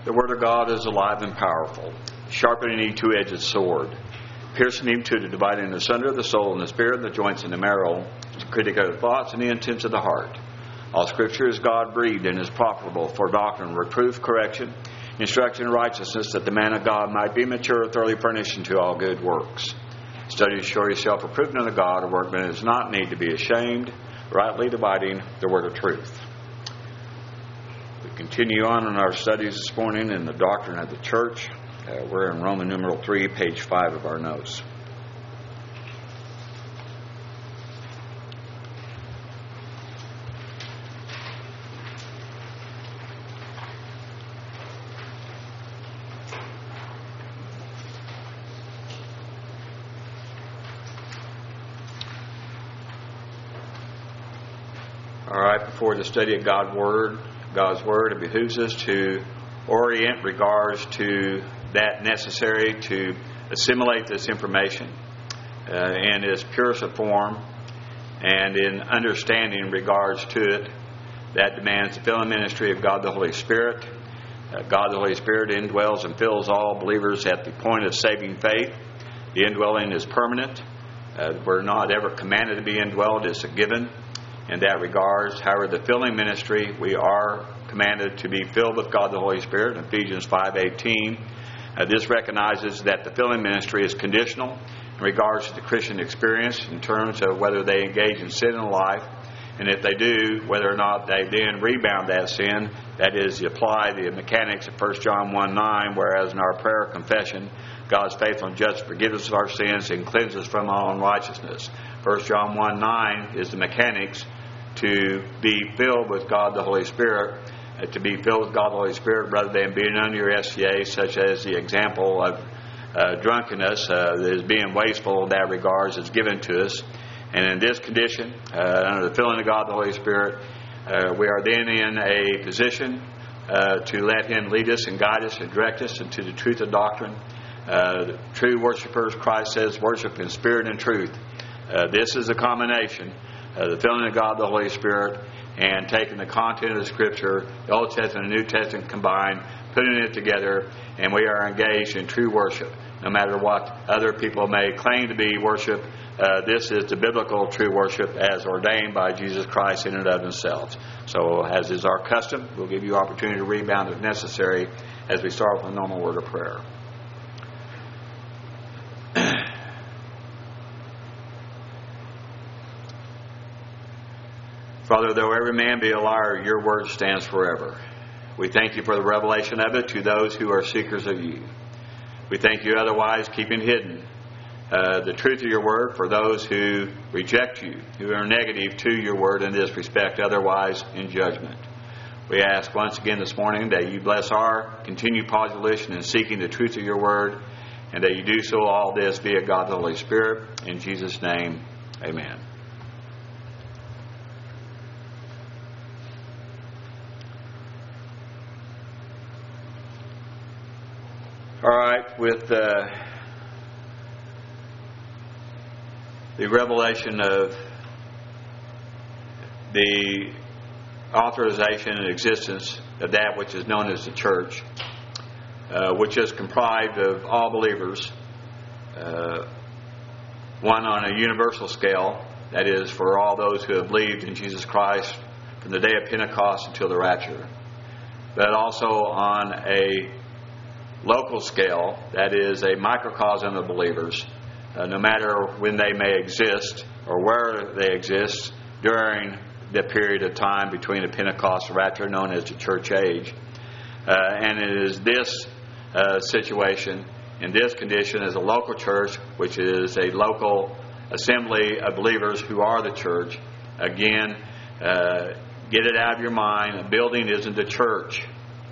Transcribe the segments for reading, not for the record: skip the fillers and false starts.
The Word of God is alive and powerful, sharper than any two-edged sword, piercing even to the dividing asunder of the soul and the spirit, the joints and the marrow, critic of the thoughts and the intents of the heart. All Scripture is God-breathed and is profitable for doctrine, reproof, correction, instruction in righteousness, that the man of God might be mature, thoroughly furnished unto all good works. Study to show yourself approved unto God, a workman that does not need to be ashamed, rightly dividing the word of truth. We continue on in our studies this morning in the doctrine of the church. We're in Roman numeral 3, page 5 of our notes. All right, before the study of God's Word, it behooves us to orient regards to that necessary to assimilate this information in its purest form and in understanding regards to it. That demands the filling ministry of God the Holy Spirit. God the Holy Spirit indwells and fills all believers at the point of saving faith. The indwelling is permanent. We're not ever commanded to be indwelled. It's a given in that regards. However, the filling ministry, we are commanded to be filled with God the Holy Spirit. Ephesians 5:18. This recognizes that the filling ministry is conditional in regards to the Christian experience in terms of whether they engage in sin in life, and if they do, whether or not they then rebound that sin, that is, apply the mechanics of 1 John 1:9, whereas in our prayer confession, God's faithful and just forgive us of our sins and cleanse us from all unrighteousness. 1 John 1:9 is the mechanics to be filled with God the Holy Spirit, to be filled with God the Holy Spirit rather than being under your SCA, such as the example of drunkenness that is being wasteful in that regards is given to us. And in this condition, under the filling of God the Holy Spirit, we are then in a position to let Him lead us and guide us and direct us into the truth of doctrine. True worshipers, Christ says, worship in spirit and truth. This is a combination of the filling of God the Holy Spirit and taking the content of the Scripture, the Old Testament and New Testament combined, putting it together, and we are engaged in true worship. No matter what other people may claim to be worship, this is the biblical true worship as ordained by Jesus Christ in and of Himself. So, as is our custom, we'll give you opportunity to rebound if necessary as we start with a normal word of prayer. Father, though every man be a liar, your word stands forever. We thank you for the revelation of it to those who are seekers of you. We thank you otherwise keeping hidden the truth of your word for those who reject you, who are negative to your word in this respect, otherwise in judgment. We ask once again this morning that you bless our continued postulation in seeking the truth of your word, and that you do so all this via God the Holy Spirit. In Jesus' name, amen. All right, with the revelation of the authorization and existence of that which is known as the church, which is comprised of all believers, one on a universal scale, that is, for all those who have believed in Jesus Christ from the day of Pentecost until the rapture, but also on a local scale, that is a microcosm of believers, no matter when they may exist or where they exist during the period of time between the Pentecost and rapture, known as the church age. And it is this situation, in this condition, as a local church, which is a local assembly of believers who are the church. Again, get it out of your mind, a building isn't a church.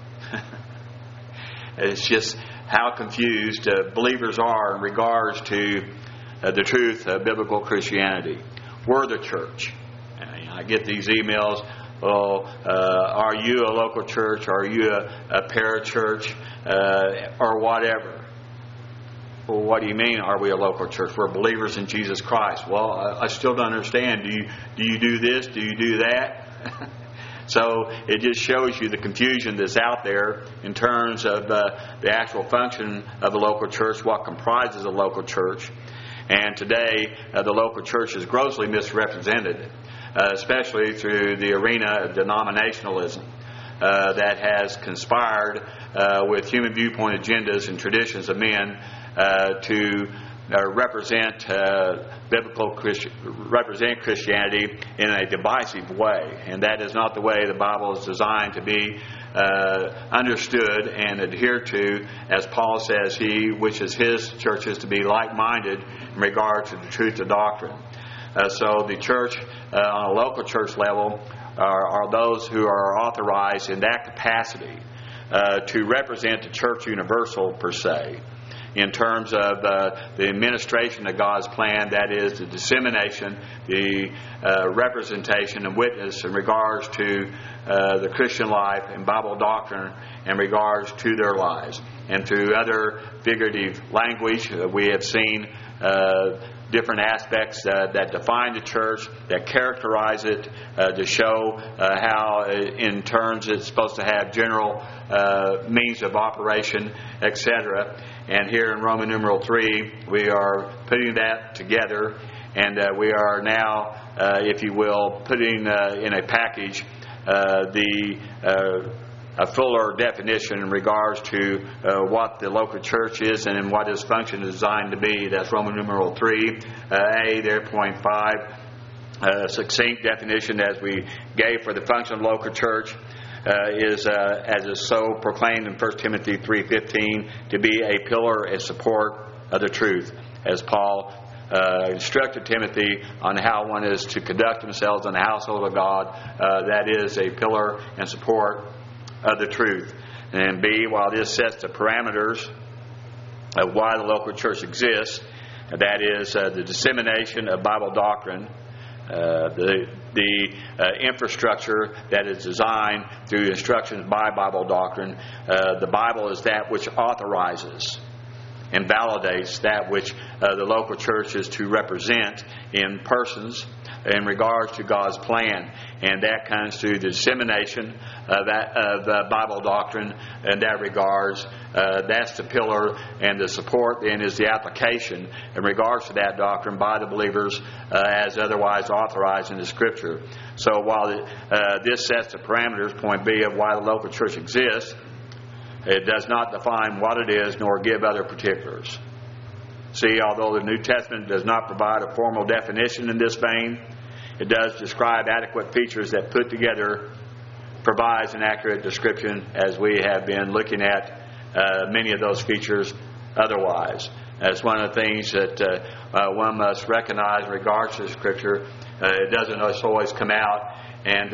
It's just how confused believers are in regards to the truth of biblical Christianity. We're the church. I get these emails, are you a local church? Are you a parachurch? Or whatever. Well, what do you mean, are we a local church? We're believers in Jesus Christ. Well, I still don't understand. Do you do this? Do you do that? So it just shows you the confusion that's out there in terms of the actual function of a local church, what comprises a local church. And today, the local church is grossly misrepresented, especially through the arena of denominationalism that has conspired with human viewpoint agendas and traditions of men to represent Christianity in a divisive way, and that is not the way the Bible is designed to be understood and adhered to, as Paul says, he wishes his churches to be like-minded in regard to the truth of doctrine. So the church, on a local church level, are those who are authorized in that capacity to represent the church universal per se, in terms of the administration of God's plan, that is the dissemination, the representation and witness in regards to the Christian life and Bible doctrine in regards to their lives. And through other figurative language, we have seen different aspects that define the church, that characterize it, to show how in terms it's supposed to have general means of operation, etc. And here in Roman numeral 3, we are putting that together, and we are now, if you will, putting in a package a fuller definition in regards to what the local church is and what its function is designed to be. That's Roman numeral 3, A there, point 5. Succinct definition as we gave for the function of local church is, as is so proclaimed in 1 Timothy 3:15, to be a pillar and support of the truth, as Paul instructed Timothy on how one is to conduct themselves in the household of God. That is a pillar and support of the truth. And B, while this sets the parameters of why the local church exists, that is the dissemination of Bible doctrine, the infrastructure that is designed through instructions by Bible doctrine. The Bible is that which authorizes and validates that which the local church is to represent in persons in regards to God's plan, and that comes through the dissemination of Bible doctrine. In that regards, that's the pillar, and the support then is the application in regards to that doctrine by the believers as otherwise authorized in the Scripture. So while this sets the parameters, point B, of why the local church exists, it does not define what it is nor give other particulars. See, although the New Testament does not provide a formal definition in this vein, it does describe adequate features that put together provides an accurate description, as we have been looking at many of those features otherwise. That's one of the things that one must recognize in regards to Scripture. It doesn't always come out and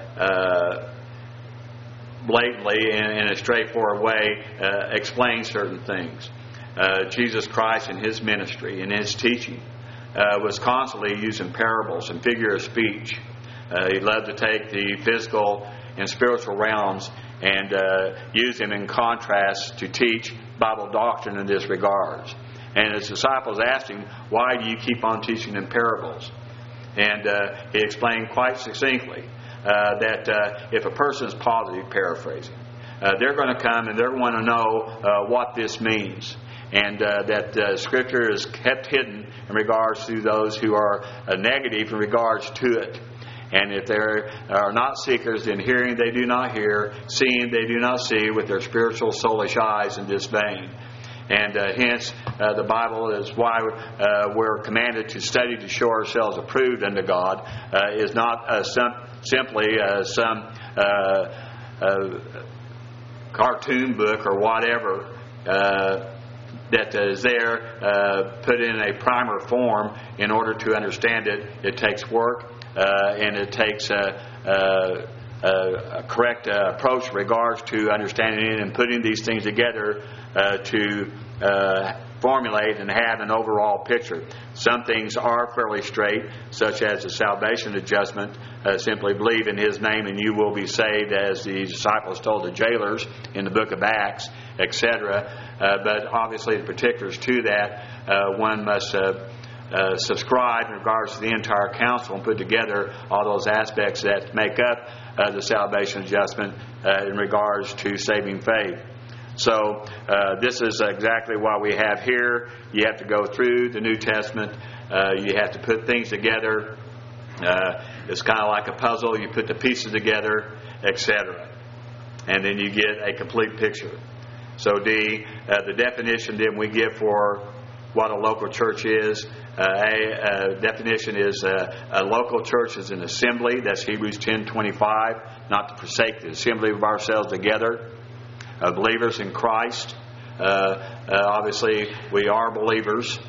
blatantly, in a straightforward way, explain certain things. Jesus Christ in His ministry and His teaching was constantly using parables and figure of speech. He loved to take the physical and spiritual realms and use them in contrast to teach Bible doctrine in this regards. And His disciples asked Him, why do you keep on teaching in parables? And He explained quite succinctly that if a person is positive, paraphrasing, they're going to come and they're going to know what this means. And that Scripture is kept hidden in regards to those who are negative in regards to it. And if they are not seekers, then hearing they do not hear, seeing they do not see with their spiritual soulish eyes in this vein. And hence, the Bible is why we're commanded to study to show ourselves approved unto God, is not simply some cartoon book or whatever that is there put in a primer form in order to understand it. It takes work and it takes a correct approach in regards to understanding it and putting these things together to formulate and have an overall picture. Some things are fairly straight, such as the salvation adjustment. Simply believe in His name and you will be saved, as the disciples told the jailers in the book of Acts, etc. But obviously the particulars to that, one must subscribed in regards to the entire council and put together all those aspects that make up the salvation adjustment in regards to saving faith. So this is exactly what we have here. You have to go through the New Testament. You have to put things together. It's kind of like a puzzle. You put the pieces together, etc. And then you get a complete picture. So the definition then we give for what a local church is. A definition is a local church is an assembly. That's Hebrews 10:25. Not to forsake the assembly of ourselves together. Believers in Christ. Obviously, we are believers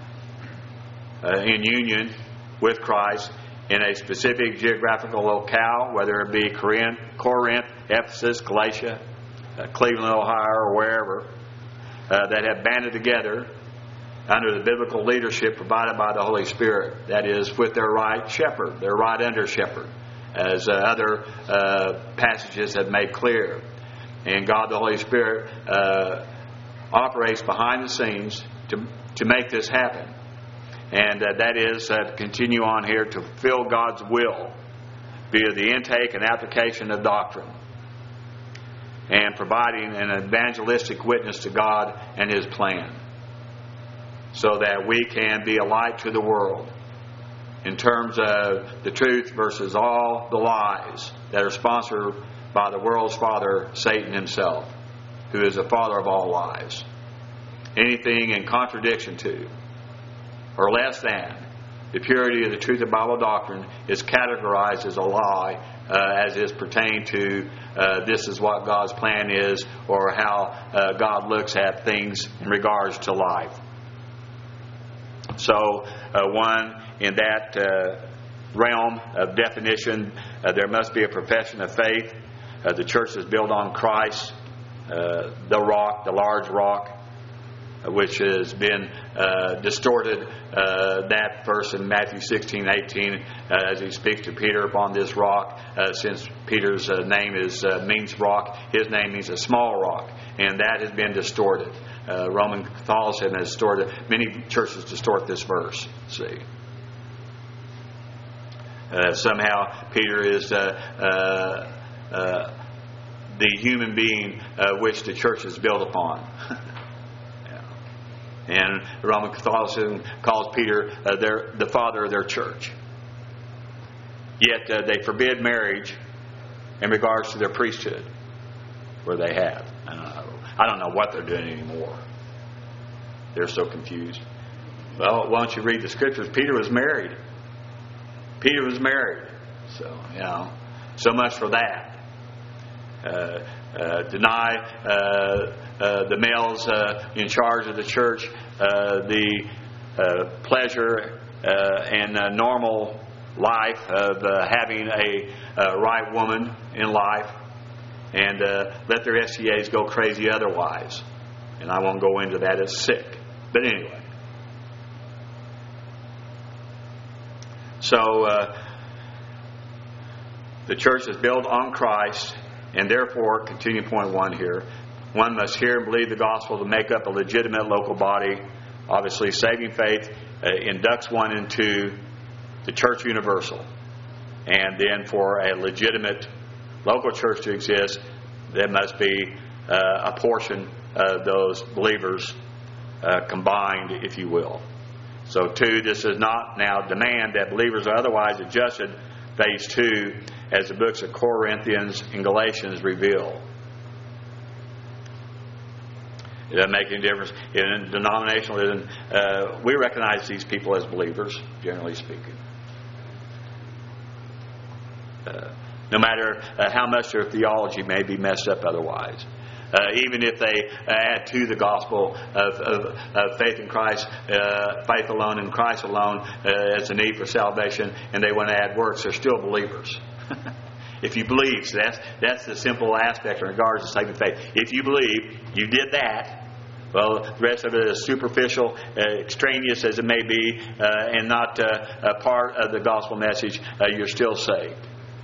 in union with Christ in a specific geographical locale, whether it be Corinth, Ephesus, Galatia, Cleveland, Ohio, or wherever, that have banded together under the biblical leadership provided by the Holy Spirit. That is, with their right shepherd, their right under shepherd, as other passages have made clear. And God the Holy Spirit operates behind the scenes to make this happen. And that is to continue on here to fulfill God's will via the intake and application of doctrine and providing an evangelistic witness to God and His plan, so that we can be a light to the world in terms of the truth versus all the lies that are sponsored by the world's father, Satan himself, who is the father of all lies. Anything in contradiction to or less than the purity of the truth of Bible doctrine is categorized as a lie, as is pertained to this is what God's plan is, or how God looks at things in regards to life. So, one, in that realm of definition, there must be a profession of faith. The church is built on Christ, the rock, the large rock, which has been distorted. That verse in Matthew 16:18, as he speaks to Peter upon this rock, since Peter's name means rock, his name means a small rock, and that has been distorted. Roman Catholicism has distorted. Many churches distort this verse. See, somehow Peter is the human being which the church is built upon. And Roman Catholicism calls Peter the father of their church. Yet they forbid marriage in regards to their priesthood, where they have. I don't know what they're doing anymore. They're so confused. Well, why don't you read the scriptures? Peter was married. Peter was married. So, so much for that. Deny the males in charge of the church the pleasure and normal life of having a right woman in life, and let their SCAs go crazy otherwise. And I won't go into that, it's sick. But anyway. So the church is built on Christ, and therefore, continue point 1 here, one must hear and believe the gospel to make up a legitimate local body. Obviously, saving faith inducts one into the church universal. And then for a legitimate local church to exist, there must be a portion of those believers combined, if you will. So 2, this does not now demand that believers are otherwise adjusted, phase 2, as the books of Corinthians and Galatians reveal. It doesn't make any difference. In denominationalism, we recognize these people as believers, generally speaking. No matter how much their theology may be messed up otherwise. Even if they add to the gospel of faith in Christ, faith alone in Christ alone as a need for salvation, and they want to add works, they're still believers. If you believe, so that's the simple aspect in regards to saving faith. If you believe, you did that. Well, the rest of it is superficial, extraneous as it may be, and not a part of the gospel message. You're still saved.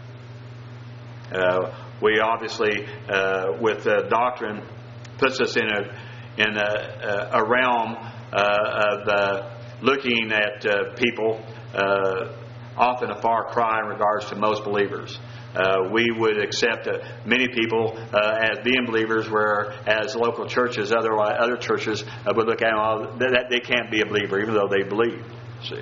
We obviously, with doctrine, puts us in a realm of looking at people, often a far cry in regards to most believers. We would accept many people as being believers, whereas local churches, other churches would look at them, that they can't be a believer even though they believe. See.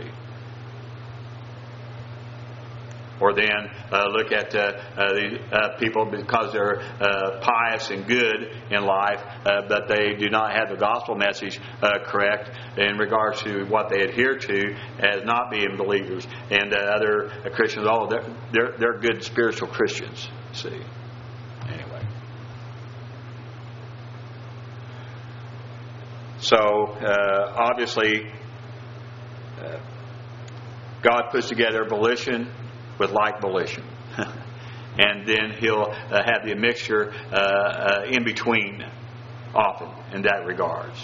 Or then look at the people because they're pious and good in life, but they do not have the gospel message correct in regards to what they adhere to as not being believers. And other Christians, they're good spiritual Christians. See, anyway. So obviously, God puts together volition with like volition. And then He'll have the mixture in between often in that regards.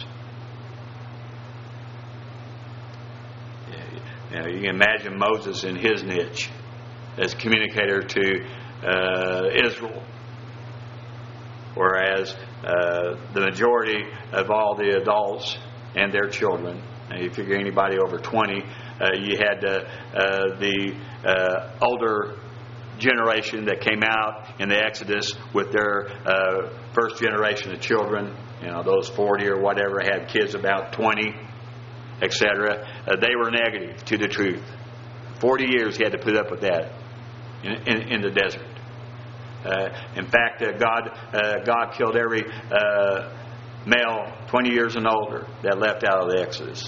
You can imagine Moses in his niche as communicator to Israel, whereas the majority of all the adults and their children, you figure anybody over 20, you had the older generation that came out in the Exodus with their first generation of children, those 40 or whatever had kids about 20, etc. They were negative to the truth. 40 years he had to put up with that in the desert. In fact, God killed every male 20 years and older that left out of the Exodus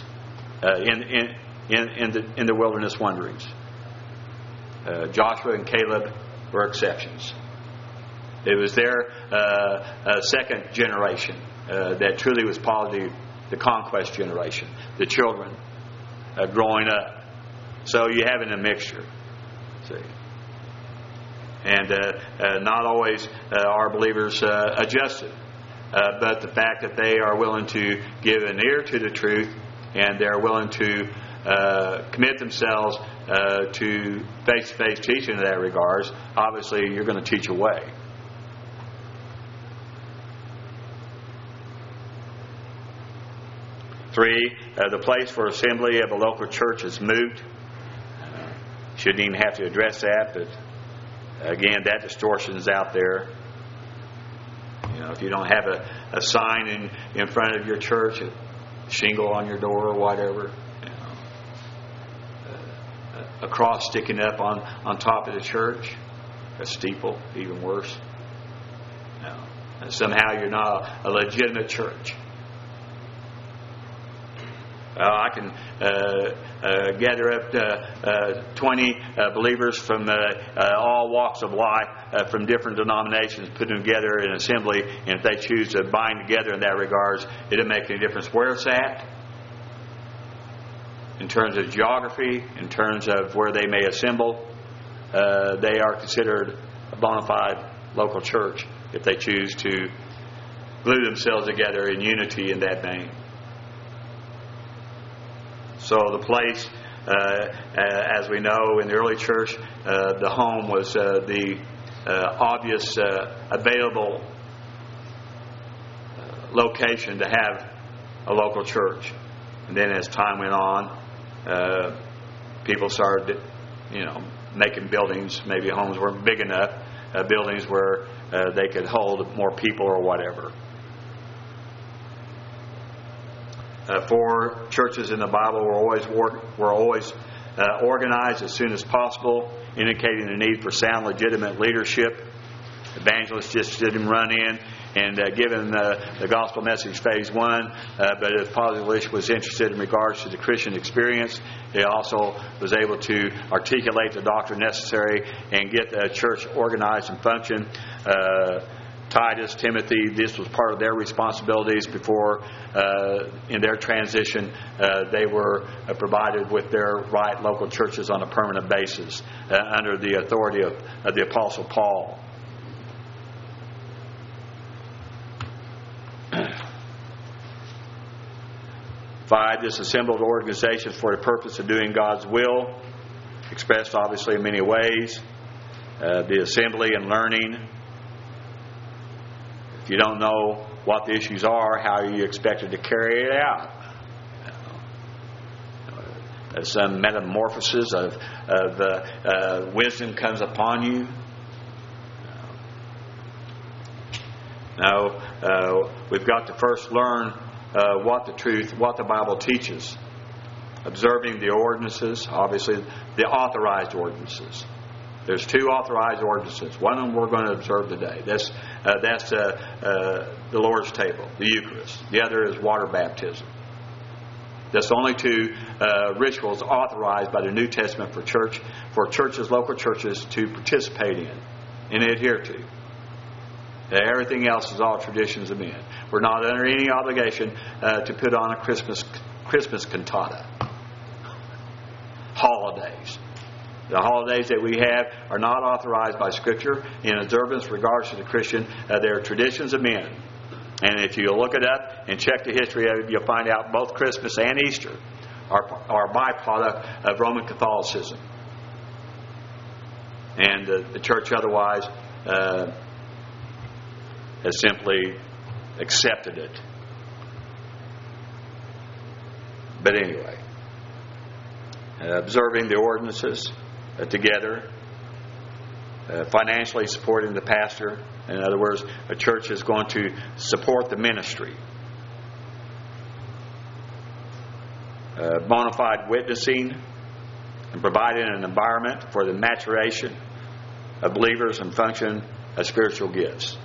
in the wilderness wanderings. Joshua and Caleb were exceptions. It was their second generation that truly was probably the conquest generation, the children growing up. So you have a mixture. See. And not always are believers adjusted. But the fact that they are willing to give an ear to the truth and they're willing to commit themselves to face-to-face teaching in that regards, obviously you're going to teach away. Three, the place for assembly of a local church is moot. Shouldn't even have to address that, but again, that distortion is out there. If you don't have a sign in front of your church, a shingle on your door or whatever, a cross sticking up on top of the church, a steeple, even worse. Somehow you're not a legitimate church. I can gather up 20 believers from all walks of life, from different denominations, put them together in assembly, and if they choose to bind together in that regards, it doesn't make any difference where it's at, in terms of geography, in terms of where they may assemble. They are considered a bona fide local church if they choose to glue themselves together in unity in that vein. So the place, as we know in the early church, the home was the obvious available location to have a local church. And then as time went on, people started, making buildings. Maybe homes weren't big enough, buildings where they could hold more people or whatever. 4 churches in the Bible were always organized as soon as possible, indicating the need for sound, legitimate leadership. Evangelists just didn't run in and given the gospel message phase 1, but if Positive was interested in regards to the Christian experience, it also was able to articulate the doctrine necessary and get the church organized and function. Titus, Timothy, this was part of their responsibilities before, in their transition, they were provided with their right local churches on a permanent basis under the authority of the Apostle Paul. Five, disassembled organizations for the purpose of doing God's will, expressed obviously in many ways. The assembly and learning. If you don't know what the issues are, how are you expected to carry it out? some metamorphosis of wisdom comes upon you. No, we've got to first learn what the Bible teaches. Observing the ordinances, obviously the authorized ordinances. There's 2 authorized ordinances. One of them we're going to observe today. That's the Lord's table, the Eucharist. The other is water baptism. That's the only 2 rituals authorized by the New Testament for churches, local churches, to participate in and adhere to. Everything else is all traditions of men. We're not under any obligation to put on a Christmas cantata. Holidays. The holidays that we have are not authorized by Scripture in observance regards to the Christian. They're traditions of men. And if you look it up and check the history of it, you'll find out both Christmas and Easter are byproduct of Roman Catholicism. And the church otherwise has simply accepted it. But anyway, observing the ordinances together, financially supporting the pastor. In other words, a church is going to support the ministry. Bona fide witnessing and providing an environment for the maturation of believers and function of spiritual gifts.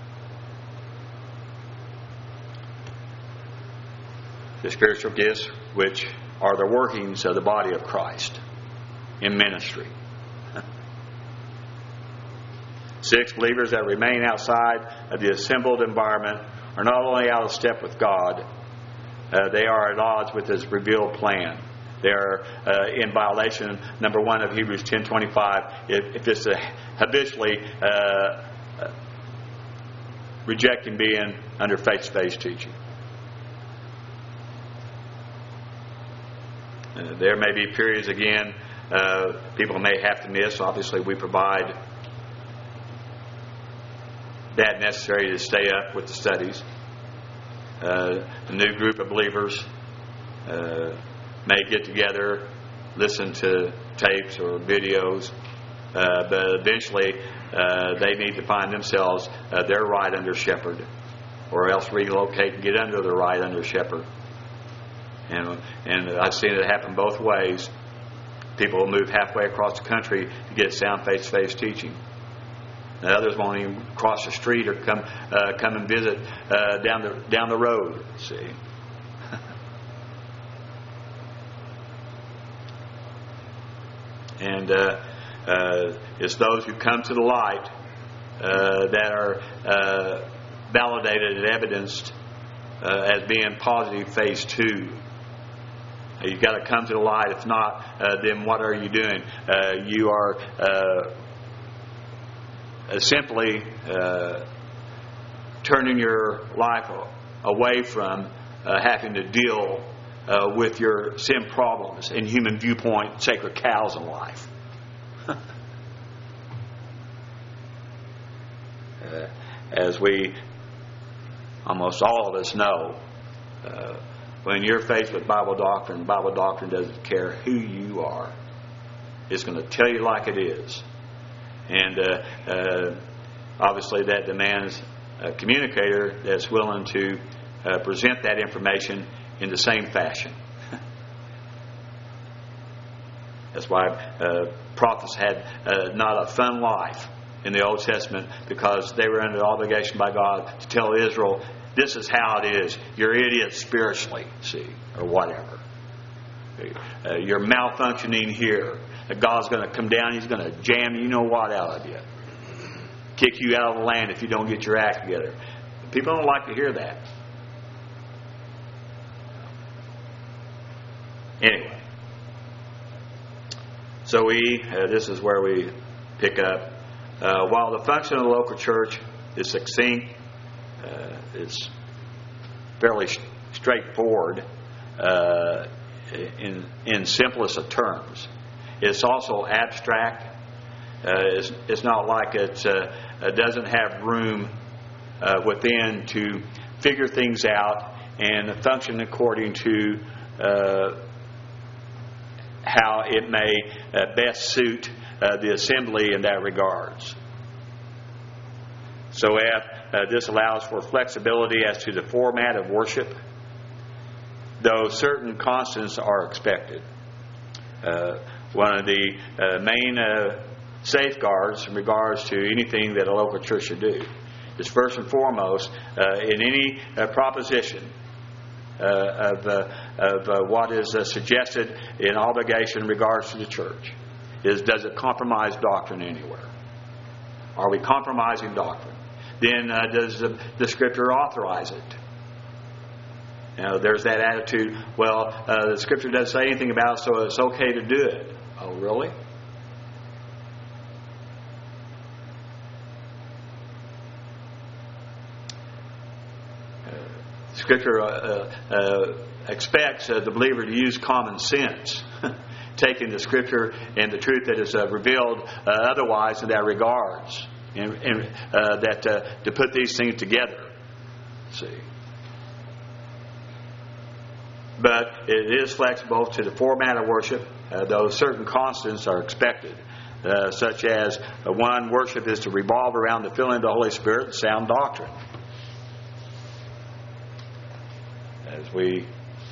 The spiritual gifts which are the workings of the body of Christ in ministry. 6, believers that remain outside of the assembled environment are not only out of step with God, they are at odds with His revealed plan. They are in violation, number 1 of Hebrews 10:25, if it's habitually rejecting being under face-to-face teaching. There may be periods, again, people may have to miss. Obviously, we provide that necessary to stay up with the studies. A new group of believers may get together, listen to tapes or videos, but eventually they need to find themselves their right under shepherd, or else relocate and get under the right under shepherd. And I've seen it happen both ways. People will move halfway across the country to get sound face-to-face teaching. And others won't even cross the street or come and visit down the road. See, and it's those who come to the light that are validated and evidenced as being positive phase 2. You've got to come to the light. If not, then what are you doing? You are simply turning your life away from having to deal with your sin problems in human viewpoint, sacred cows in life. As we, almost all of us know, when you're faced with Bible doctrine doesn't care who you are. It's going to tell you like it is. And obviously that demands a communicator that's willing to present that information in the same fashion. That's why prophets had not a fun life in the Old Testament, because they were under obligation by God to tell Israel, this is how it is. You're idiots spiritually, see, or whatever. You're malfunctioning here. God's going to come down. He's going to jam you know what out of you. Kick you out of the land if you don't get your act together. People don't like to hear that. Anyway. So this is where we pick up. While the function of the local church is succinct, it's fairly straightforward in simplest of terms. It's also abstract. It's not like it doesn't have room within to figure things out and function according to how it may best suit the assembly in that regards. So this allows for flexibility as to the format of worship, though certain constants are expected. One of the main safeguards in regards to anything that a local church should do is, first and foremost, in any proposition of what is suggested in obligation in regards to the church, is, does it compromise doctrine anywhere? Are we compromising doctrine? Then does the Scripture authorize it? There's that attitude, well, the Scripture doesn't say anything about it, so it's okay to do it. Oh, really? Scripture expects the believer to use common sense, taking the Scripture and the truth that is revealed otherwise in that regards, and to put these things together. See, but it is flexible to the format of worship, though certain constants are expected, such as one, worship is to revolve around the filling of the Holy Spirit and sound doctrine. As we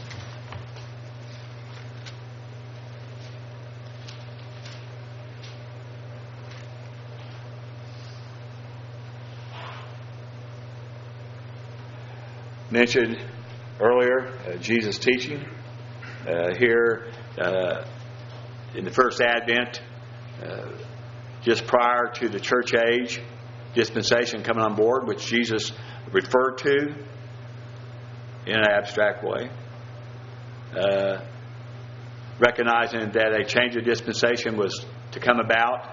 mentioned earlier, Jesus' teaching here in the first Advent, just prior to the church age dispensation coming on board, which Jesus referred to in an abstract way, recognizing that a change of dispensation was to come about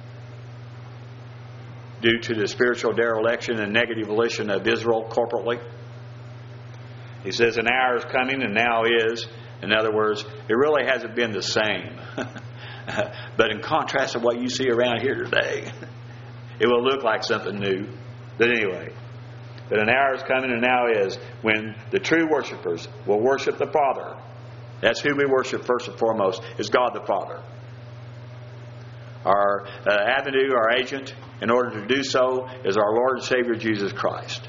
due to the spiritual dereliction and negative volition of Israel corporately. He says, an hour is coming and now is. In other words, it really hasn't been the same. But in contrast to what you see around here today, it will look like something new. But anyway, but an hour is coming and now is when the true worshipers will worship the Father. That's who we worship first and foremost, is God the Father. Our avenue, our agent, in order to do so, is our Lord and Savior Jesus Christ.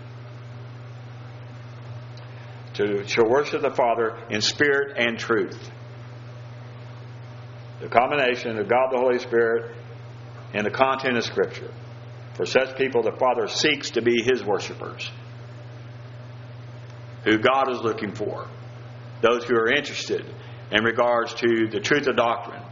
To worship the Father in spirit and truth. The combination of God the Holy Spirit and the content of Scripture. For such people, the Father seeks to be His worshipers, who God is looking for. Those who are interested in regards to the truth of doctrine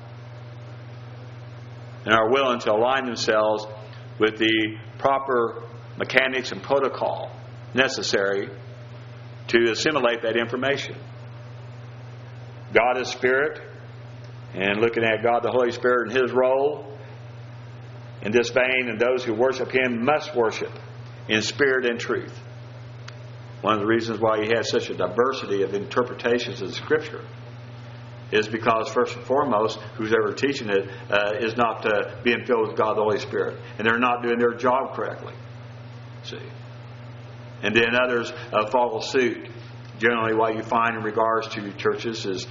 and are willing to align themselves with the proper mechanics and protocol necessary to assimilate that information. God is Spirit, and looking at God the Holy Spirit and His role in this vein, and those who worship Him must worship in spirit and truth. One of the reasons why He has such a diversity of interpretations of the Scripture is because, first and foremost, who's ever teaching it is not being filled with God the Holy Spirit, and they're not doing their job correctly. See, and then others follow suit. Generally, what you find in regards to churches is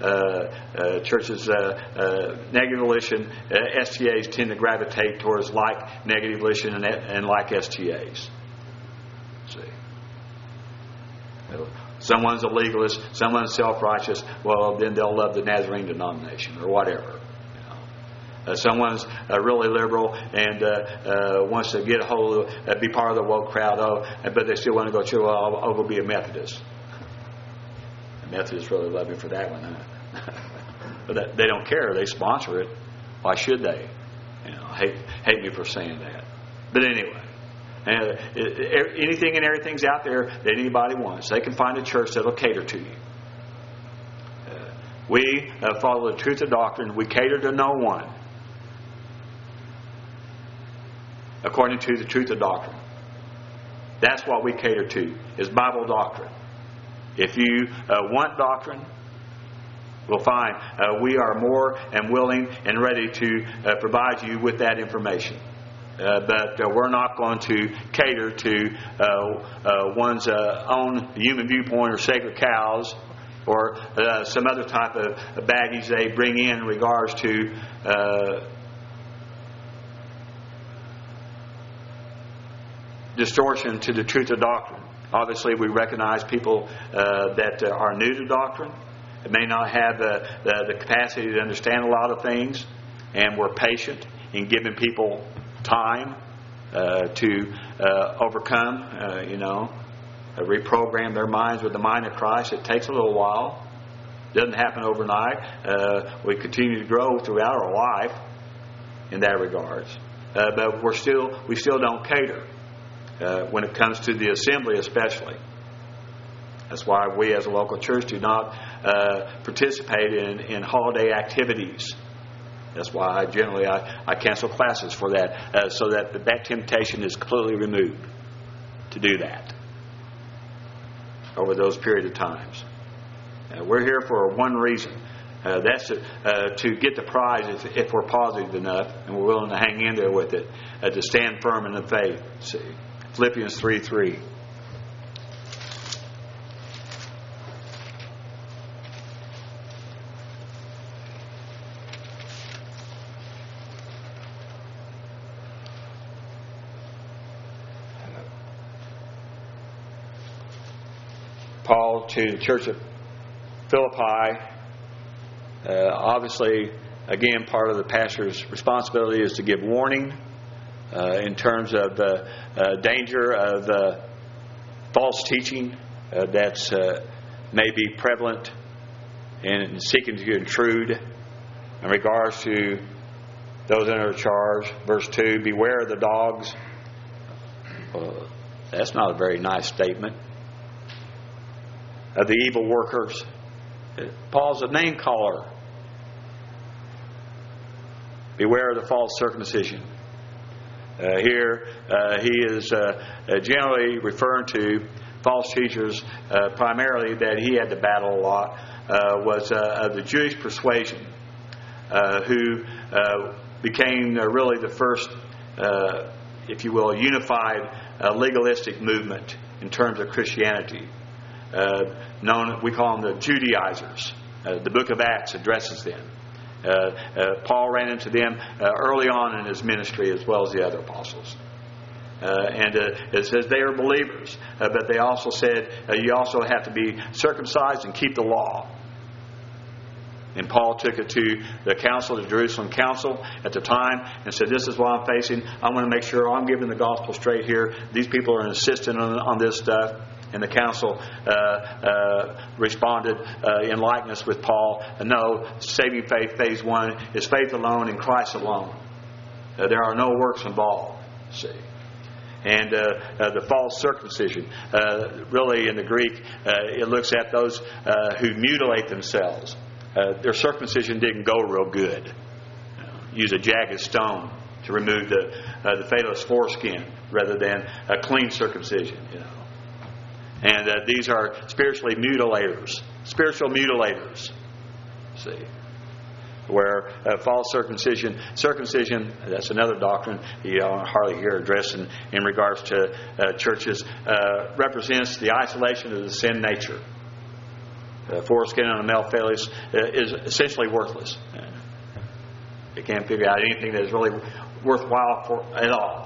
negative volition, STAs tend to gravitate towards like negative volition and like STAs. See, someone's a legalist, someone's self-righteous. Well, then they'll love the Nazarene denomination or whatever. Someone's really liberal and wants to get a hold of, be part of the woke crowd, but they still want to go to church. Well, I'll go be a Methodist. The Methodists really love me for that one, huh? But they don't care. They sponsor it. Why should they? Hate me for saying that. But anyway, anything and everything's out there that anybody wants. They can find a church that'll cater to you. We follow the truth of doctrine. We cater to no one according to the truth of doctrine. That's what we cater to, is Bible doctrine. If you want doctrine, we'll find we are more and willing and ready to provide you with that information. But we're not going to cater to one's own human viewpoint or sacred cows or some other type of baggage they bring in regards to distortion to the truth of doctrine. Obviously, we recognize people that are new to doctrine, that may not have the capacity to understand a lot of things, and we're patient in giving people time to overcome, reprogram their minds with the mind of Christ. It takes a little while. It doesn't happen overnight. We continue to grow throughout our life in that regards. But we still don't cater when it comes to the assembly especially. That's why we as a local church do not participate in holiday activities. That's why generally I cancel classes for that, so that temptation is completely removed to do that over those period of times. We're here for one reason. That's to get the prize if we're positive enough and we're willing to hang in there with it, to stand firm in the faith. See, Philippians 3:3. Paul to the church of Philippi, obviously, again, part of the pastor's responsibility is to give warning in terms of the danger of false teaching that's may be prevalent in seeking to intrude in regards to those under charge. Verse 2, beware of the dogs. That's not a very nice statement. Of the evil workers. Paul's a name caller. Beware of the false circumcision. Here he is generally referring to false teachers, primarily that he had to battle a lot, was of the Jewish persuasion, who became really the first, if you will, unified legalistic movement in terms of Christianity. We call them the Judaizers. The book of Acts addresses them. Paul ran into them early on in his ministry as well as the other apostles. And it says they are believers, but they also said you also have to be circumcised and keep the law. And Paul took it to the council, the Jerusalem council at the time, and said, this is what I'm facing. I want to make sure I'm giving the gospel straight here. These people are insistent on this stuff. And the council responded in likeness with Paul. No, saving faith, phase 1, is faith alone in Christ alone. There are no works involved. See, and the false circumcision, really in the Greek, it looks at those who mutilate themselves. Their circumcision didn't go real good. Use a jagged stone to remove the phallus foreskin rather than a clean circumcision. And these are spiritual mutilators. See, where false circumcision, that's another doctrine you don't hardly hear addressed in regards to churches, represents the isolation of the sin nature. Foreskin on a male phallus is essentially worthless. You can't figure out anything that is really worthwhile at all.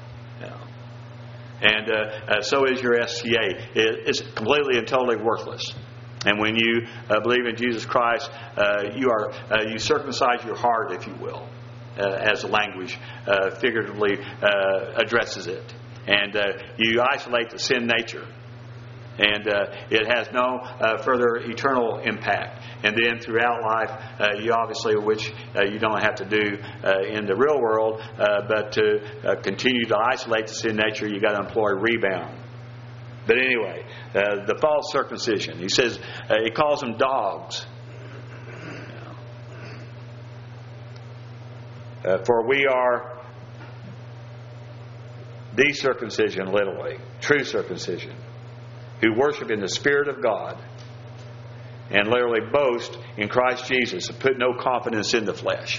And so is your SCA. It's completely and totally worthless. And when you believe in Jesus Christ, you circumcise your heart, if you will, as the language figuratively addresses it. And you isolate the sin nature. And it has no further eternal impact. And then throughout life, you obviously, which you don't have to do in the real world, but to continue to isolate the sin nature, you got to employ rebound. But anyway, the false circumcision. He says, he calls them dogs. For we are the circumcision, literally, true circumcision, who worship in the Spirit of God and literally boast in Christ Jesus and put no confidence in the flesh.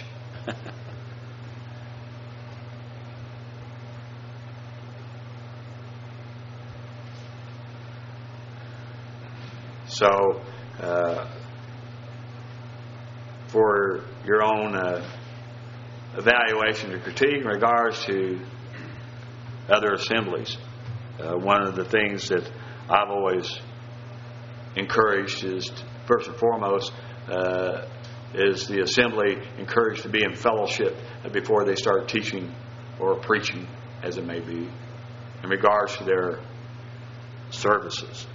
So for your own evaluation or critique in regards to other assemblies. One of the things that I've always encouraged is, first and foremost, is the assembly encouraged to be in fellowship before they start teaching or preaching, as it may be, in regards to their services.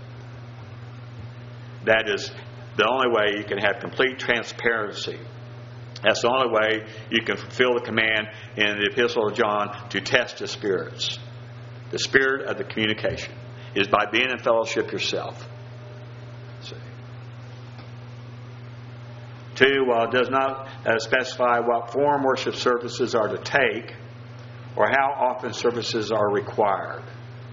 That is the only way you can have complete transparency. That's the only way you can fulfill the command in the Epistle of John to test the spirits. The spirit of the communication is by being in fellowship yourself. See. 2, while it does not specify what form worship services are to take or how often services are required,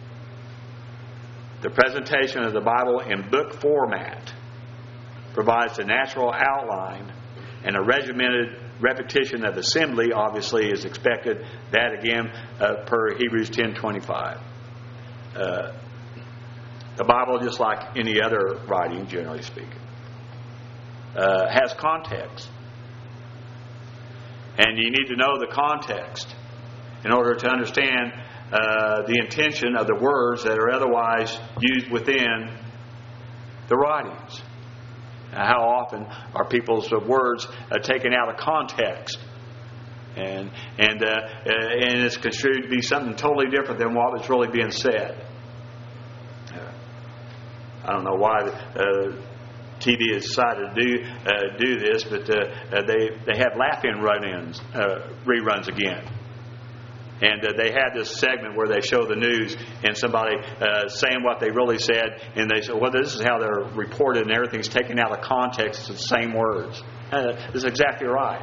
the presentation of the Bible in book format provides the natural outline, and a regimented repetition of assembly obviously is expected. That again per Hebrews 10:25. The Bible, just like any other writing, generally speaking, has context. And you need to know the context in order to understand the intention of the words that are otherwise used within the writings. Now, how often are people's words taken out of context, and it's construed to be something totally different than what was really being said? I don't know why TV has decided to do this, but they have laugh-in run-ins, reruns again. And they had this segment where they show the news and somebody saying what they really said, and they say, well, this is how they're reported, and everything's taken out of context. It's the same words. This is exactly right.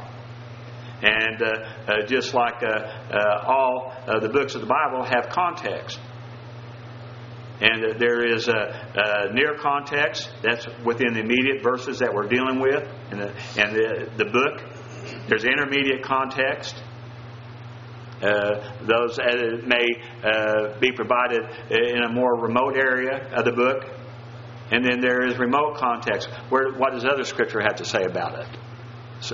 And just like all the books of the Bible have context. And there is a near context that's within the immediate verses that we're dealing with, and the book. There's intermediate context. Those may be provided in a more remote area of the book, and then there is remote context. What does other Scripture have to say about it? See,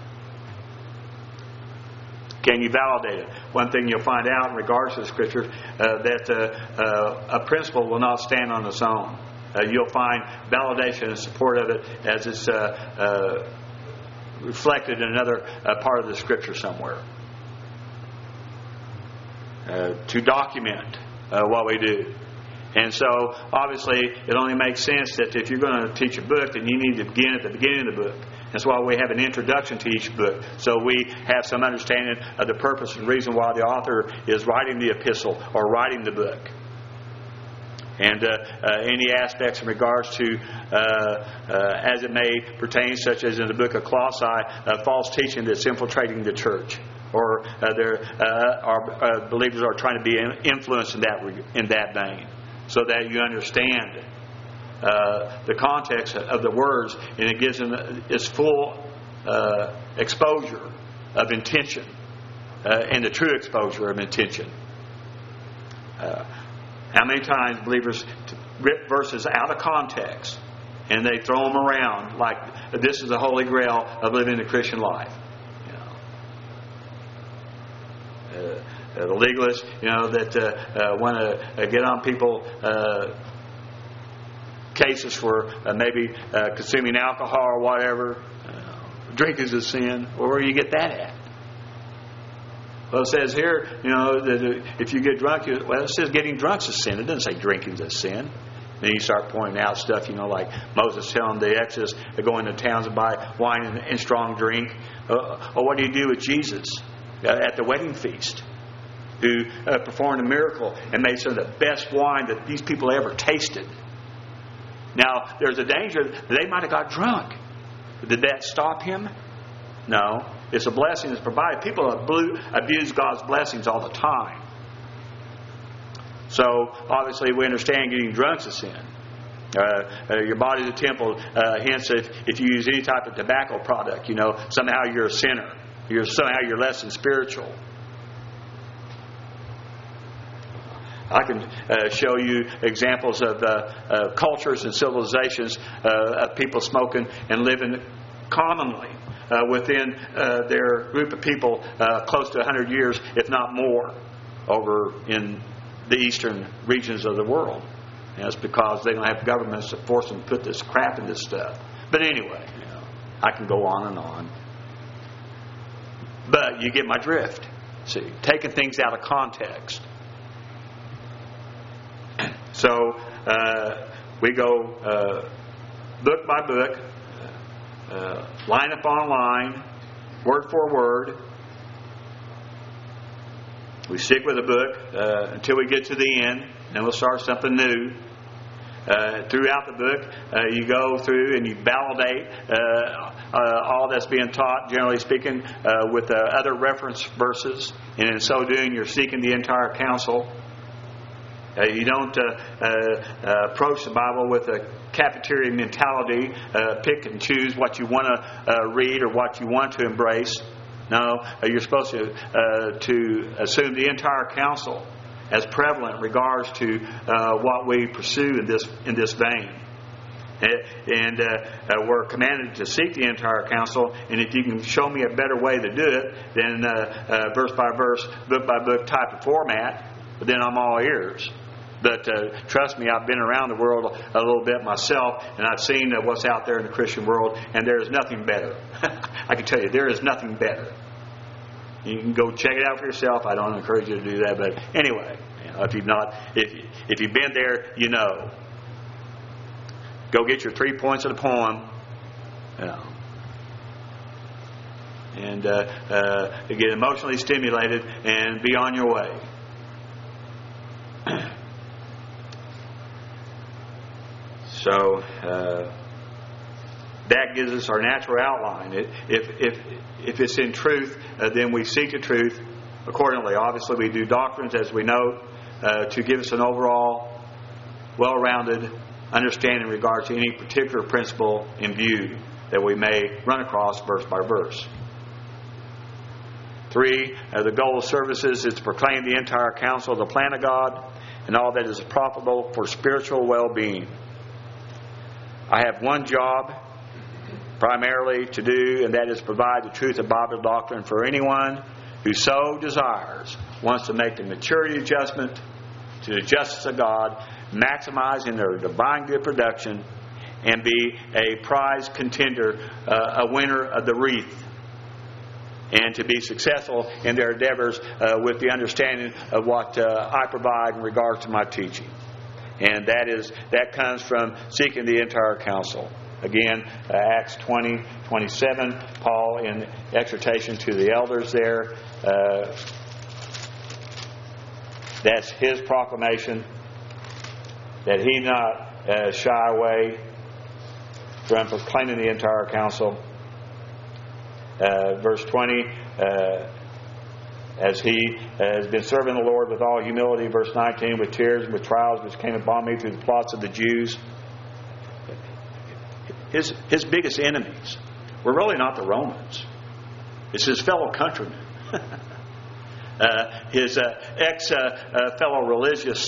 can you validate it? One thing you'll find out in regards to the Scripture that a principle will not stand on its own. You'll find validation and support of it as it's reflected in another part of the Scripture somewhere. To document what we do. And so, obviously, it only makes sense that if you're going to teach a book, then you need to begin at the beginning of the book. That's why we have an introduction to each book. So we have some understanding of the purpose and reason why the author is writing the epistle or writing the book. And any aspects in regards to, as it may pertain, such as in the book of Colossae, false teaching that's infiltrating the church. Or our believers are trying to be influenced in that vein, so that you understand the context of the words, and it gives them its full exposure of intention, and the true exposure of intention. How many times believers rip verses out of context and they throw them around like this is the holy grail of living the Christian life? The legalists, that want to get on people cases for maybe consuming alcohol or whatever. Drinking is a sin. Well, where do you get that at? Well, it says here, that if you get drunk, it says getting drunk's a sin. It doesn't say drinking's a sin. Then you start pointing out stuff, like Moses telling the Exodus to go into towns and buy wine and strong drink. Or what do you do with Jesus at the wedding feast, who performed a miracle and made some of the best wine that these people ever tasted? Now, there's a danger that they might have got drunk. Did that stop him? No. It's a blessing that's provided. People abuse God's blessings all the time. So, obviously, we understand getting drunk's a sin. Your body's a temple. Hence, if you use any type of tobacco product, somehow you're a sinner. Somehow you're less than spiritual. I can show you examples of cultures and civilizations of people smoking and living commonly within their group of people close to 100 years, if not more, over in the eastern regions of the world. And that's because they don't have governments that force them to put this crap in this stuff. But anyway, I can go on and on. But you get my drift. See, taking things out of context. So we go book by book, line upon line, word for word. We stick with the book until we get to the end. Then we'll start something new. Throughout the book, you go through and you validate all that's being taught, generally speaking, with other reference verses. And in so doing, you're seeking the entire counsel. You don't approach the Bible with a cafeteria mentality, pick and choose what you want to read or what you want to embrace. No, you're supposed to assume the entire counsel as prevalent in regards to what we pursue in this vein. And we're commanded to seek the entire counsel, and if you can show me a better way to do it than verse by verse, book by book type of format, then I'm all ears. But trust me, I've been around the world a little bit myself, and I've seen what's out there in the Christian world, and there is nothing better. I can tell you, there is nothing better. You can go check it out for yourself. I don't encourage you to do that, but anyway, if you've been there, you know. Go get your 3 points of the poem, and get emotionally stimulated and be on your way. So that gives us our natural outline. If it's in truth, then we seek the truth accordingly. Obviously, we do doctrines, as we know, to give us an overall, well-rounded understanding in regard to any particular principle in view that we may run across verse by verse. 3, the goal of services is to proclaim the entire counsel of the plan of God and all that is profitable for spiritual well-being. I have one job primarily to do, and that is provide the truth of Bible doctrine for anyone who so desires, wants to make the maturity adjustment to the justice of God, maximizing their divine good production, and be a prize contender, a winner of the wreath, and to be successful in their endeavors with the understanding of what I provide in regard to my teaching. And that comes from seeking the entire counsel. Again, Acts 20:27, Paul in exhortation to the elders there. That's his proclamation, that he not shy away from proclaiming the entire counsel. Verse 20, as he has been serving the Lord with all humility. Verse 19, with tears and with trials which came upon me through the plots of the Jews. His biggest enemies were really not the Romans. It's his fellow countrymen. His fellow religious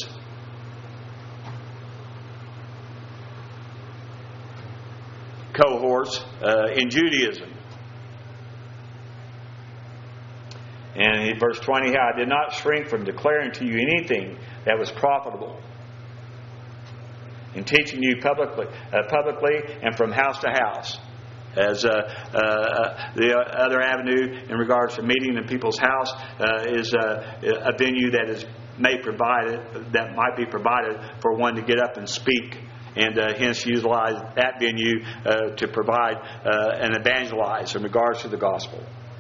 cohorts in Judaism. And in verse 20, I did not shrink from declaring to you anything that was profitable, in teaching you publicly and from house to house. As the other avenue in regards to meeting in people's house is a venue that might be provided for one to get up and speak, and hence utilize that venue to provide and evangelize in regards to the gospel.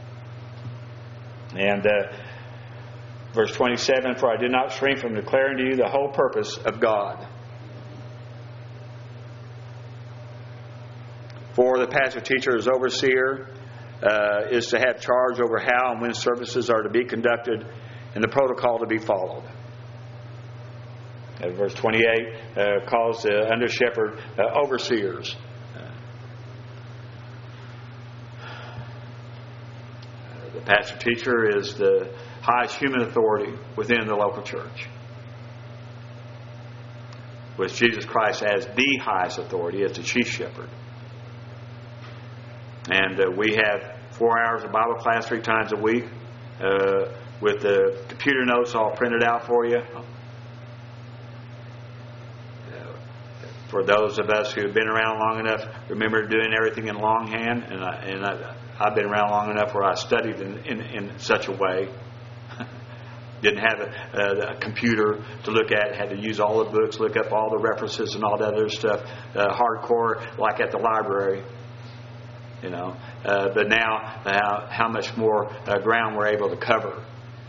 And verse 27, for I did not shrink from declaring to you the whole purpose of God. For the pastor, teacher, as overseer is to have charge over how and when services are to be conducted and the protocol to be followed. Verse 28 calls the under shepherd overseers. The pastor teacher is the highest human authority within the local church. with Jesus Christ as the highest authority, as the chief shepherd. And we have 4 hours of Bible class 3 times a week with the computer notes all printed out for you. For those of us who have been around long enough, remember doing everything in longhand, and I've been around long enough where I studied in such a way. Didn't have a computer to look at, had to use all the books, look up all the references and all that other stuff, hardcore, like at the library. But now how much more ground we're able to cover.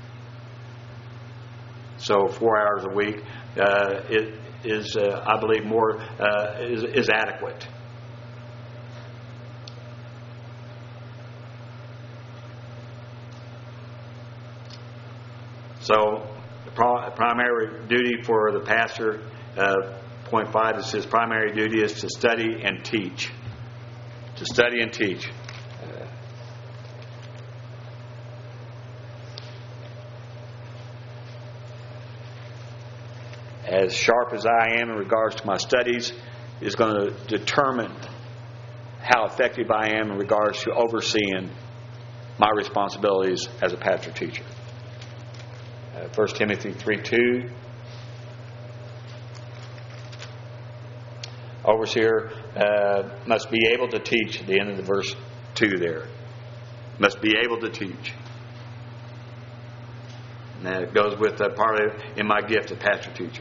So 4 hours a week is I believe more is adequate. So the primary duty for the pastor, point 5, it says primary duty is to study and teach. To study and teach. As sharp as I am in regards to my studies is going to determine how effective I am in regards to overseeing my responsibilities as a pastor teacher. 1 Timothy 3:2. Overseer must be able to teach. At the end of the verse 2 there. Must be able to teach. And that goes with part of in my gift of pastor teacher.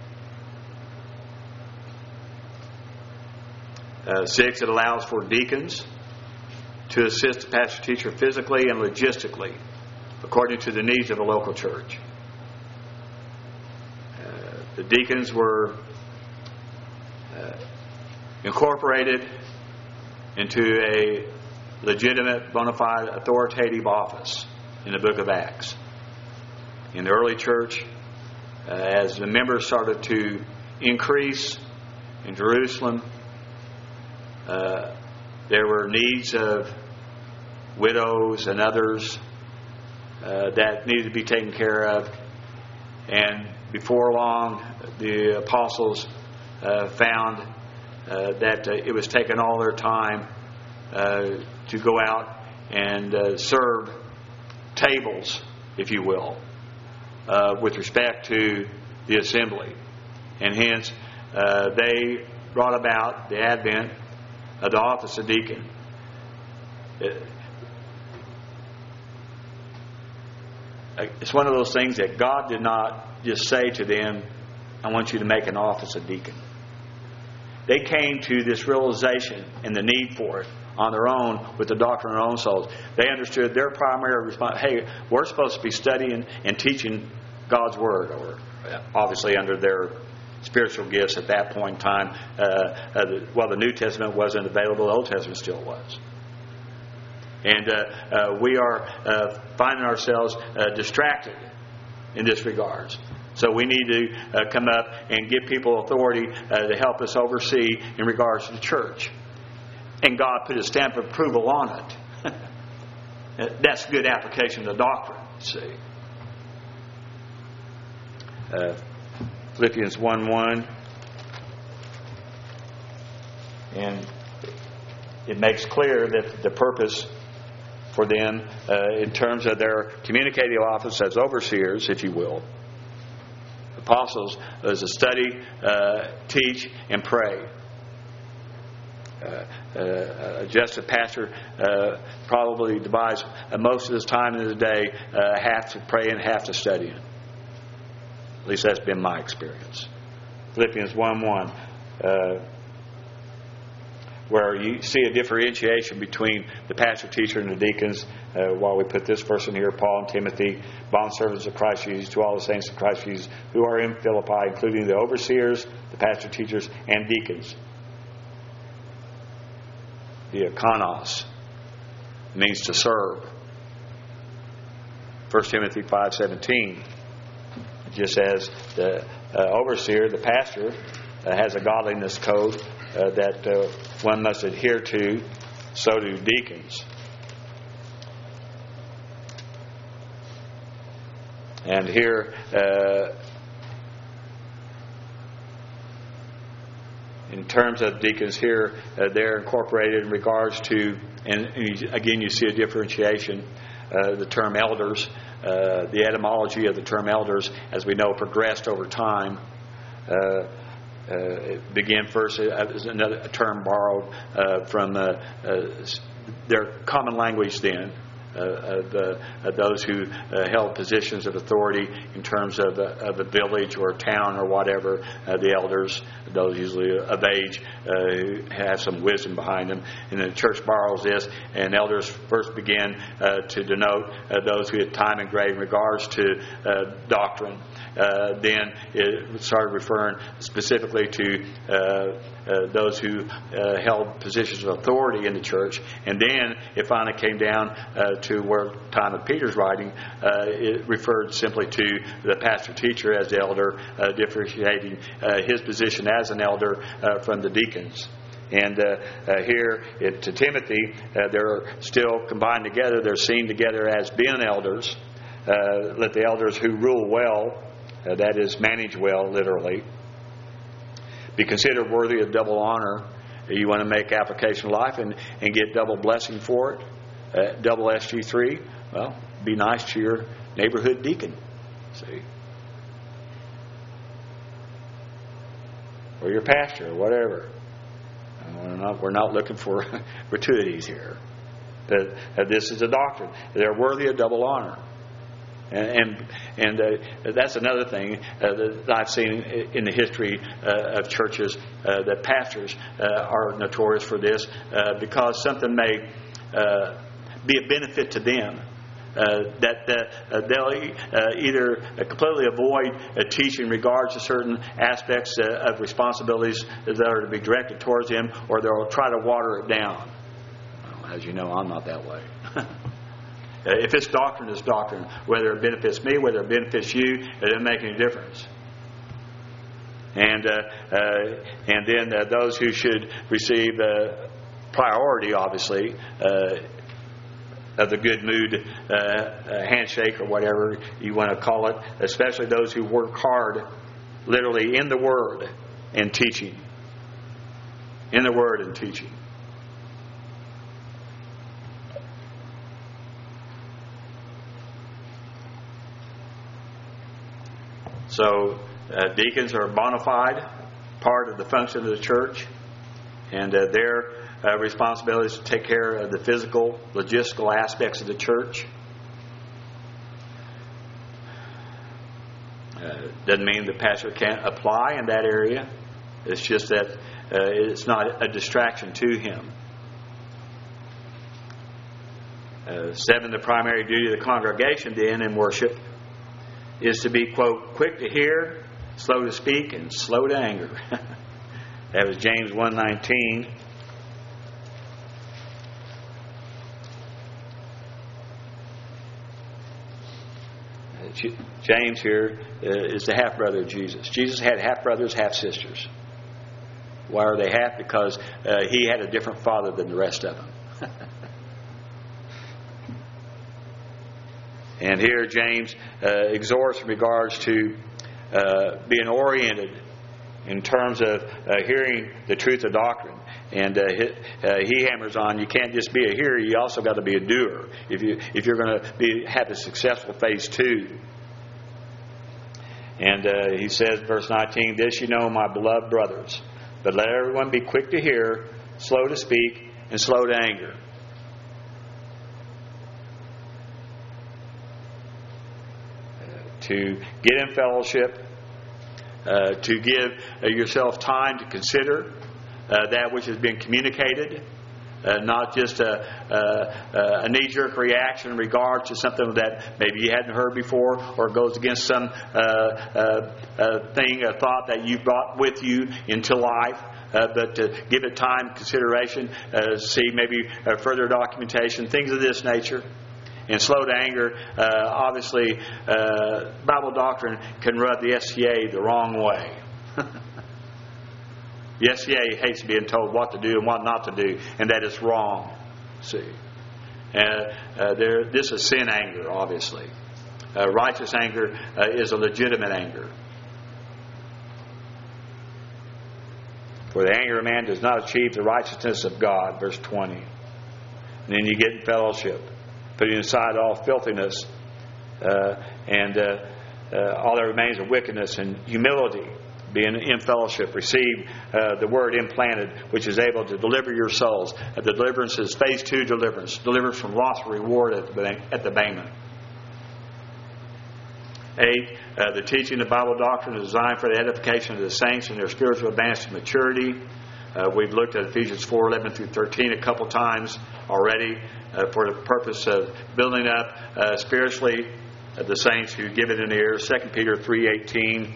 6, it allows for deacons to assist the pastor teacher physically and logistically according to the needs of the local church. The deacons were incorporated into a legitimate, bona fide, authoritative office in the book of Acts. In the early church, as the members started to increase in Jerusalem, there were needs of widows and others that needed to be taken care of. And before long, the apostles found that it was taking all their time to go out and serve tables, if you will, with respect to the assembly. And hence, they brought about the advent of the office of deacon. It's one of those things that God did not just say to them, I want you to make an office of deacon. They came to this realization and the need for it on their own with the doctrine of their own souls. They understood their primary response. Hey, we're supposed to be studying and teaching God's Word, or obviously under their spiritual gifts at that point in time. The New Testament wasn't available, the Old Testament still was. And we are finding ourselves distracted in this regards. So we need to come up and give people authority to help us oversee in regards to the church. And God put a stamp of approval on it. That's good application of the doctrine, see. Philippians 1:1. And it makes clear that the purpose for them in terms of their communicative office as overseers, if you will, apostles, is to study, teach, and pray. Just a pastor probably divides most of his time in the day half to pray and half to studying. At least that's been my experience. Philippians 1:1, where you see a differentiation between the pastor, teacher, and the deacons. While we put this verse in here, Paul and Timothy, bondservants of Christ Jesus, to all the saints of Christ Jesus who are in Philippi, including the overseers, the pastor, teachers, and deacons. Diakonos means to serve. 1 Timothy 5:17. Just as the overseer, the pastor, has a godliness code that one must adhere to, so do deacons. And here, In terms of deacons here, they're incorporated in regards to, and again you see a differentiation, the term elders. The etymology of the term elders, as we know, progressed over time. It began first as another term borrowed from their common language then. Those who held positions of authority in terms of a village or a town or whatever, the elders, those usually of age, who have some wisdom behind them. And the church borrows this, and elders first began to denote those who had time and grade in regards to doctrine. Then it started referring specifically to those who held positions of authority in the church. And then it finally came down to where time of Peter's writing, it referred simply to the pastor-teacher as the elder, differentiating his position as an elder from the deacons. And here to Timothy, they're still combined together. They're seen together as being elders. Let the elders who rule well, that is, manage well, literally, be considered worthy of double honor. You want to make application of life and get double blessing for it. Double SG3. Well, be nice to your neighborhood deacon. See? Or your pastor, or whatever. We're not looking for gratuities here. But this is a doctrine. They're worthy of double honor. And that's another thing that I've seen in the history of churches, that pastors are notorious for this, because something may be a benefit to them, that they'll either completely avoid teaching in regards to certain aspects of responsibilities that are to be directed towards them, or they'll try to water it down. Well, as you know, I'm not that way. If it's doctrine, it's doctrine. Whether it benefits me, whether it benefits you, it doesn't make any difference. And then those who should receive priority, obviously, of the good mood handshake or whatever you want to call it, especially those who work hard, literally in the Word and teaching. In the Word and teaching. So deacons are a bona fide part of the function of the church, and their responsibility is to take care of the physical, logistical aspects of the church. Doesn't mean the pastor can't apply in that area. It's just that it's not a distraction to him. 7, the primary duty of the congregation then in worship is to be, quote, quick to hear, slow to speak, and slow to anger. That was James 1:19. James here is the half-brother of Jesus. Jesus had half-brothers, half-sisters. Why are they half? Because he had a different father than the rest of them. And here James exhorts in regards to being oriented in terms of hearing the truth of doctrine. And he hammers on, you can't just be a hearer, you also got to be a doer if you're going to have a successful phase 2. And he says, verse 19, this you know, my beloved brothers, but let everyone be quick to hear, slow to speak, and slow to anger. To get in fellowship, to give yourself time to consider that which has been communicated, not just a knee-jerk reaction in regard to something that maybe you hadn't heard before, or goes against some thing, a thought that you brought with you into life. But to give it time, consideration, see maybe further documentation, things of this nature. And slow to anger, obviously, Bible doctrine can rub the SCA the wrong way. The SCA hates being told what to do and what not to do, and that is wrong. See, this is sin anger, obviously. Righteous anger is a legitimate anger. For the anger of man does not achieve the righteousness of God. Verse 20. And then you get in fellowship, putting aside all filthiness and all that remains of wickedness and humility, being in fellowship. Receive the word implanted, which is able to deliver your souls. The deliverance is phase 2 deliverance. Deliverance from loss or reward at the Bema. 8. The teaching of Bible doctrine is designed for the edification of the saints and their spiritual advance to maturity. We've looked at Ephesians 4:11 through 13 a couple times already for the purpose of building up spiritually the saints who give it an ear. 2 Peter 3:18.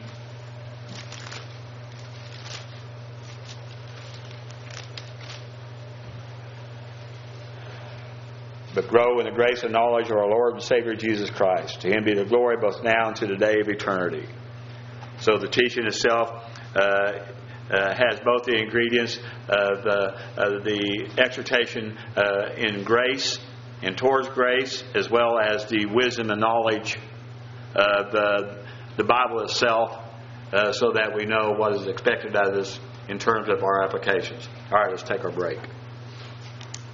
But grow in the grace and knowledge of our Lord and Savior Jesus Christ. To Him be the glory both now and to the day of eternity. So the teaching itself has both the ingredients of the exhortation in grace and towards grace, as well as the wisdom and knowledge of the Bible itself, so that we know what is expected out of us in terms of our applications. All right, let's take our break.